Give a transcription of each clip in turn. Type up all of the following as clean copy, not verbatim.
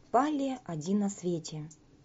Палли один на свете.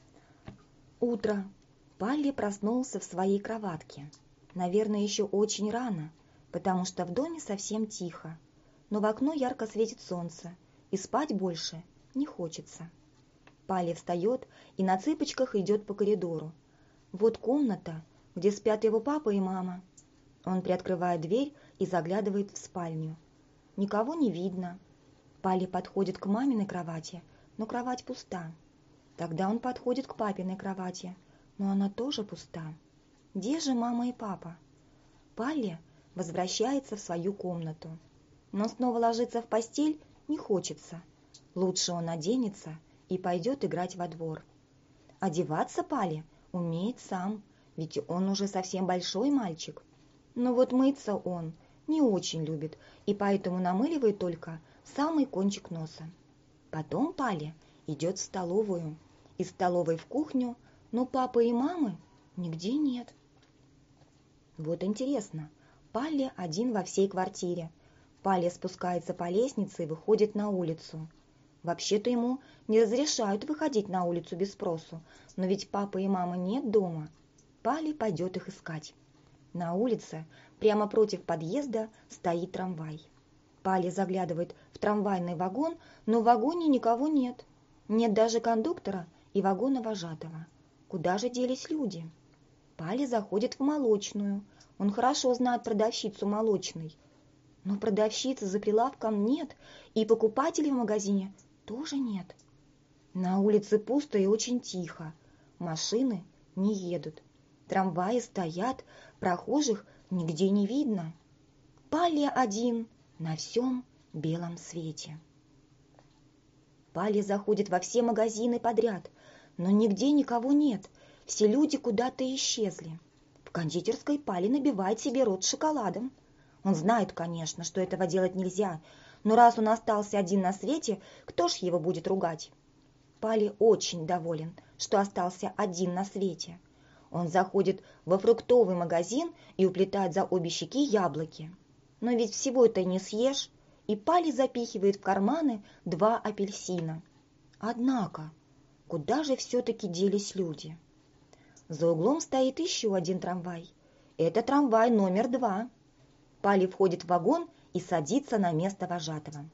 Утро. Палли проснулся в своей кроватке. Наверное, еще очень рано, потому что в доме совсем тихо. Но в окно ярко светит солнце, и спать больше не хочется. Палли встает и на цыпочках идет по коридору. Вот комната, где спят его папа и мама. Он приоткрывает дверь и заглядывает в спальню. Никого не видно. Палли подходит к маминой кровати, но кровать пуста. Тогда он подходит к папиной кровати, но она тоже пуста. Где же мама и папа? Палли возвращается в свою комнату. Но снова ложиться в постель не хочется. Лучше он оденется и пойдет играть во двор. Одеваться Палли умеет сам, ведь он уже совсем большой мальчик. Но вот мыться он не очень любит, и поэтому намыливает только самый кончик носа. Потом Палли идет в столовую, из столовой в кухню, но папы и мамы нигде нет. Вот интересно, Палли один во всей квартире. Палли спускается по лестнице и выходит на улицу. Вообще-то ему не разрешают выходить на улицу без спросу, но ведь папы и мамы нет дома. Палли пойдет их искать. На улице, прямо против подъезда, стоит трамвай. Палли заглядывает в трамвайный вагон, но в вагоне никого нет. Нет даже кондуктора и вагона-вожатого. Куда же делись люди? Палли заходит в молочную. Он хорошо знает продавщицу молочной. Но продавщицы за прилавком нет, и покупателей в магазине тоже нет. На улице пусто и очень тихо. Машины не едут. Трамваи стоят, прохожих нигде не видно. Палли один на всем белом свете. Палли заходит во все магазины подряд, но нигде никого нет. Все люди куда-то исчезли. В кондитерской Палли набивает себе рот шоколадом. Он знает, конечно, что этого делать нельзя, но раз он остался один на свете, кто ж его будет ругать? Палли очень доволен, что остался один на свете. Он заходит во фруктовый магазин и уплетает за обе щеки яблоки. Но ведь всего это не съешь, и Палли запихивает в карманы 2 апельсина. Однако, куда же все-таки делись люди? За углом стоит еще один трамвай. Это трамвай номер 2. Палли входит в вагон и садится на место вожатого.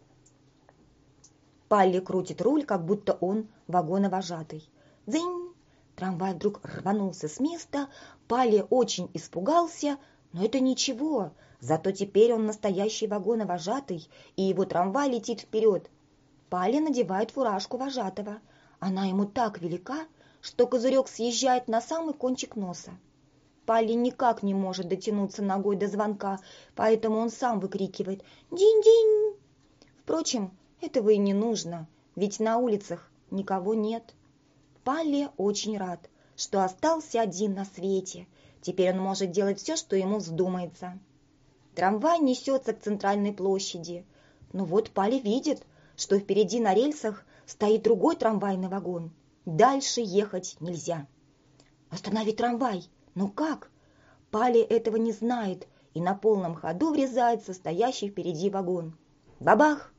Палли крутит руль, как будто он вагоновожатый. Дзынь! Трамвай вдруг рванулся с места. Палли очень испугался, но это ничего. Зато теперь он настоящий вагоновожатый, и его трамвай летит вперед. Палли надевает фуражку вожатого. Она ему так велика, что козырек съезжает на самый кончик носа. Палли никак не может дотянуться ногой до звонка, поэтому он сам выкрикивает «Динь-динь!». Впрочем, этого и не нужно, ведь на улицах никого нет. Палли очень рад, что остался один на свете. Теперь он может делать все, что ему вздумается. Трамвай несется к центральной площади. Но вот Палли видит, что впереди на рельсах стоит другой трамвайный вагон. Дальше ехать нельзя. Остановить трамвай? Ну как? Палли этого не знает и на полном ходу врезается в стоящий впереди вагон. Бабах!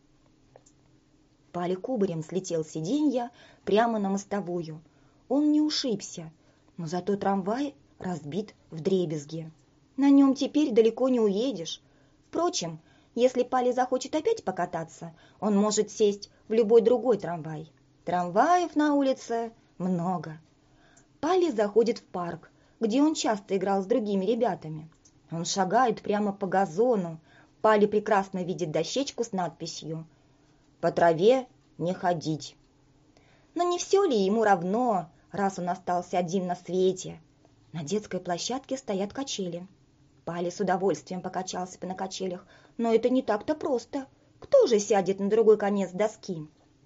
Палли кубарем слетел с сиденья прямо на мостовую. Он не ушибся, но зато трамвай разбит вдребезги. На нем теперь далеко не уедешь. Впрочем, если Палли захочет опять покататься, он может сесть в любой другой трамвай. Трамваев на улице много. Палли заходит в парк, где он часто играл с другими ребятами. Он шагает прямо по газону. Палли прекрасно видит дощечку с надписью «По траве не ходить». Но не все ли ему равно, раз он остался один на свете? На детской площадке стоят качели. Палли с удовольствием покачался бы на качелях, но это не так-то просто. Кто же сядет на другой конец доски?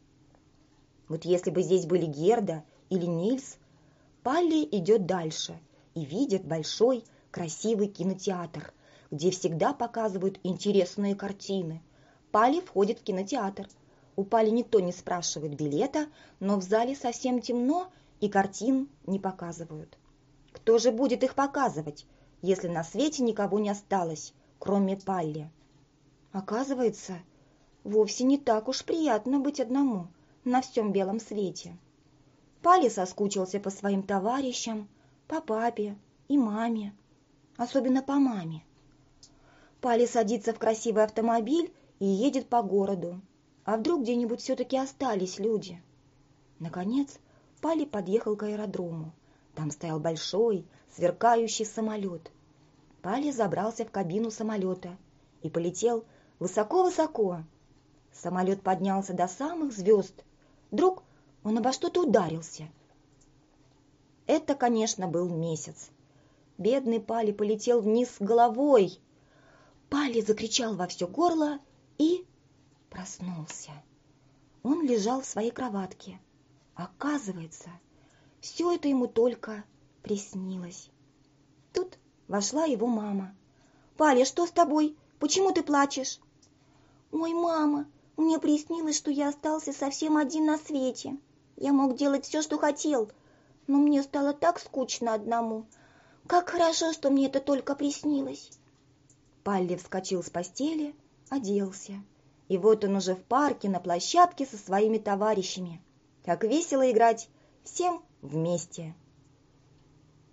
Вот если бы здесь были Герда или Нильс. Палли идет дальше и видит большой красивый кинотеатр, где всегда показывают интересные картины. Палли входит в кинотеатр. У Палли никто не спрашивает билета, но в зале совсем темно и картин не показывают. Кто же будет их показывать, если на свете никого не осталось, кроме Палли? Оказывается, вовсе не так уж приятно быть одному. на всем белом свете. Палли соскучился по своим товарищам, по папе и маме, особенно по маме. Палли садится в красивый автомобиль и едет по городу. А вдруг где-нибудь все-таки остались люди? Наконец, Палли подъехал к аэродрому. Там стоял большой, сверкающий самолет. Палли забрался в кабину самолета и полетел высоко-высоко. Самолет поднялся до самых звезд. Вдруг он обо что-то ударился. Это, конечно, был месяц. Бедный Палли полетел вниз с головой. Палли закричал во все горло и проснулся. Он лежал в своей кроватке. Оказывается, все это ему только приснилось. Тут вошла его мама. «Палли, что с тобой? Почему ты плачешь?» «Ой, мама, мне приснилось, что я остался совсем один на свете. Я мог делать все, что хотел, но мне стало так скучно одному. Как хорошо, что мне это только приснилось». Палли вскочил с постели, оделся. И вот он уже в парке на площадке со своими товарищами. Как весело играть всем вместе.